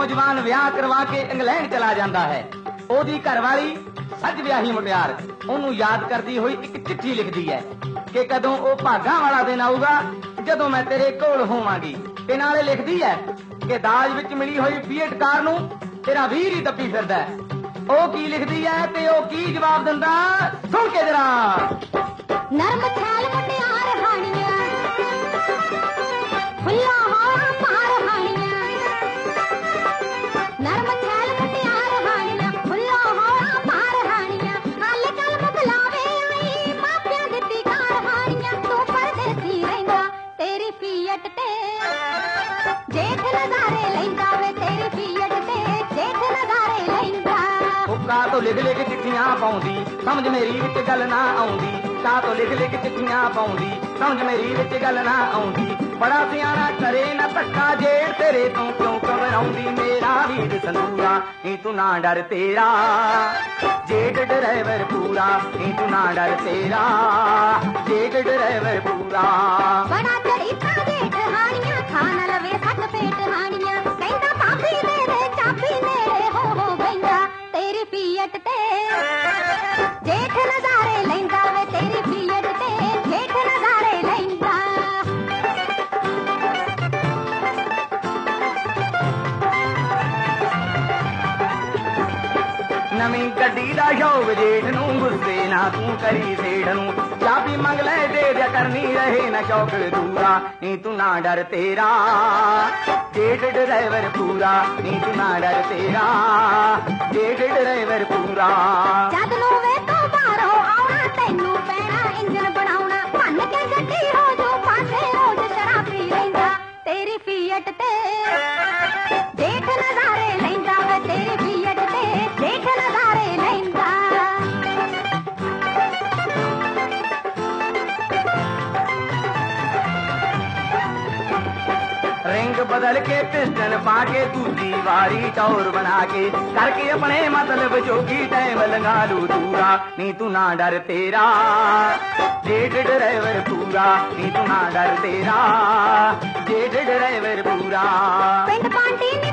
ਨੌਜਵਾਨ ਵਿਆਹ ਕਰਵਾ ਕੇ ਇੰਗਲੈਂਡ ਚਲਾ ਜਾਂਦਾ ਹੈ। ਉਹਦੀ ਘਰਵਾਲੀ ਸੱਜ ਵਿਆਹੀ ਮੁਟਿਆਰ ਉਹਨੂੰ ਯਾਦ ਕਰਦੀ ਹੋਈ ਇੱਕ ਚਿੱਠੀ ਲਿਖਦੀ ਹੈ ਕਿ ਕਦੋਂ ਉਹ ਭਾਗਾਂ ਵਾਲਾ ਦਿਨ ਆਊਗਾ ਜਦੋਂ ਮੈਂ ਤੇਰੇ ਕੋਲ ਹੋਵਾਂਗੀ। ਤੇ ਨਾਲੇ ਲਿਖਦੀ ਹੈ ਕਿ ਦਾਜ ਵਿੱਚ ਮਿਲੀ ਹੋਈ ਫੀਐਟ ਕਾਰ ਨੂੰ ਤੇਰਾ ਵੀਰ ਹੀ ਦੱਬੀ ਫਿਰਦਾ। ਉਹ ਕੀ ਲਿਖਦੀ ਹੈ ਤੇ ਉਹ ਕੀ ਜਵਾਬ ਦਿੰਦਾ, ਸੁਣ ਕੇ ਜਰਾ। ਨਰਮ ਖਿਆਲ ਮੁਟਿਆਰ ਹਾਣੀਆਂ, ਫੁੱਲਾਂ ਹੋਰਾਂ ਪਾਰ ਹਾਣੀਆਂ। ਨਰਮ ਖਿਆਲ ਮੁਟਿਆਰ ਹਾਣੀਆਂ, ਫੁੱਲਾਂ ਹੋਰਾਂ ਪਾਰ ਹਾਣੀਆਂ। ਹਾਲੇ ਕਲਮ ਬੁਲਾਵੇ ਆਈ ਮਾਪਿਆਂ ਦਿੱਤੀ ਕਾਰ ਹਾਣੀਆਂ। ਤੂੰ ਪਰਦੇਸੀ ਰਹਿੰਦਾ ਤੇਰੀ ਫੀਐਟ ਤੇ ਜੇਠ ਨਜ਼ਾਰੇ ਲੈਂਦਾ ਵੇ, ਤੇਰੀ ਫੀਐਟ ਤੇ ਜੇਠ ਨਜ਼ਾਰੇ ਲੈਂਦਾ। ਕਾਹ ਤੋਂ ਲਿਖ ਲਿਖ ਚਿੱਠੀਆਂ ਪਾਉਂਦੀ, ਸਮਝ ਮੇਰੀ ਵਿੱਚ ਗੱਲ ਨਾ ਆਉਂਦੀ। ਕਾਹ ਤੋਂ ਲਿਖ ਲਿਖ ਚਿੱਠੀਆਂ ਪਾਉਂਦੀ, ਸਮਝ ਮੇਰੀ ਵਿੱਚ ਗੱਲ ਨਾ ਆਉਂਦੀ। ਬੜਾ ਸਿਆਣਾ ਕਰੇ ਨਾ ਧੱਕਾ ਜੇੜ ਤੇਰੇ ਤੋਂ ਕਿਉਂ ਘਬਰਾਉਂਦੀ। ਮੇਰਾ ਵੀਰ ਸੰਦੂਰਾ ਨੀ ਤੂੰ ਨਾ ਡਰ ਤੇਰਾ, ਜੇਠ ਡਰਾਈਵਰ ਪੂਰਾ ਨੀ ਤੂੰ ਨਾ ਡਰ ਤੇਰਾ, ਜੇਠ ਡਰਾਈਵਰ ਪੂਰਾ। ਬੜਾ ਚੜੀਤਾ ਜੇਠ ਹਾਣੀਆਂ, ਖਾ ਨਾ ਲਵੇ ਸੱਟ ਪੇਟ ਹਾਣੀਆਂ। ਕਹਿੰਦਾ ਭਾਬੀ ਦੇ ਦੇ ਚਾਬੀ ਨੇੜੇ ਹੋ ਬੈਂਦਾ ਤੇਰੀ ਫੀਐਟ ਤੇ ਜੇਠ ਨਜ਼ਾਰੇ ਲੈਂਦਾ ਵੇ, ਤੇਰੀ ਫੀਐਟ ਤੇ ਜੇਠ ਨਜ਼ਾਰੇ ਲੈਂਦਾ। ਨਵੀਂ ਗੱਡੀ ਦਾ ਸ਼ੌਕ ਜੇਠ ਨੂੰ, ਗੁੱਸੇ ਨਾ ਤੂੰ ਕਰੀ ਸੇਠ ਨੂੰ। ਚਾਬੀ ਮੰਗ ਲੈ ਦੇ ਦਿਆ ਕਰਨੀ, ਰਹੇ ਨਾ ਸ਼ੌਕ ਦੂਰਾ ਨੀ ਤੂੰ ਨਾ ਡਰ ਤੇਰਾ, ਜੇਠ ਡਰਾਈਵਰ ਪੂਰਾ ਨੀ ਤੂੰ ਨਾ ਡਰ ਤੇਰਾ, ਜੇਠ ਡਰਾਈਵਰ ਪੂਰਾ। ਜਦ ਨੂੰ ਵੇ ਤੂੰ ਬਾਹਰੋਂ ਆਉਣਾ ਤੈਨੂੰ ਪੈਣਾ ਇੰਜਨ ਬਣਾਉਣਾ। ਭੰਨ ਕੇ ਗੱਡੀ ਹੋ ਜੋ ਪਾਸੇ ਰੋਜ਼ ਸ਼ਰਾਬੀ ਰਹਿੰਦਾ ਤੇਰੀ ਫੀਐਟ ਤੇ ਜੇਠ ਨਜ਼ਾਰੇ ਲੈਂਦਾ ਵੇ, ਤੇਰੀ ਫੀਐਟ ਤੇ ਜੇਠ ਨਜ਼ਾਰੇ ਲੈਂਦਾ। ਰਿੰਗ ਬਦਲ ਕੇ ਪਿਸਟਨ ਪਾ ਕੇ ਦੂਜੀ ਵਾਰੀ ਟੌਰ ਬਣਾ ਕੇ ਕਰਕੇ ਆਪਣੇ ਮਤਲਬ ਜੋਗੀ ਟਾਈਮ ਲੰਘਾ ਲੂ ਦੂਰਾ ਨੀ ਤੂੰ ਨਾ ਡਰ ਤੇਰਾ, ਜੇਠ ਡਰਾਈਵਰ ਪੂਰਾ ਨੀ ਤੂੰ ਨਾ ਡਰ ਤੇਰਾ, ਜੇਠ ਡਰਾਈਵਰ ਪੂਰਾ। ਪਿੰਡ ਪਾਂਟੀ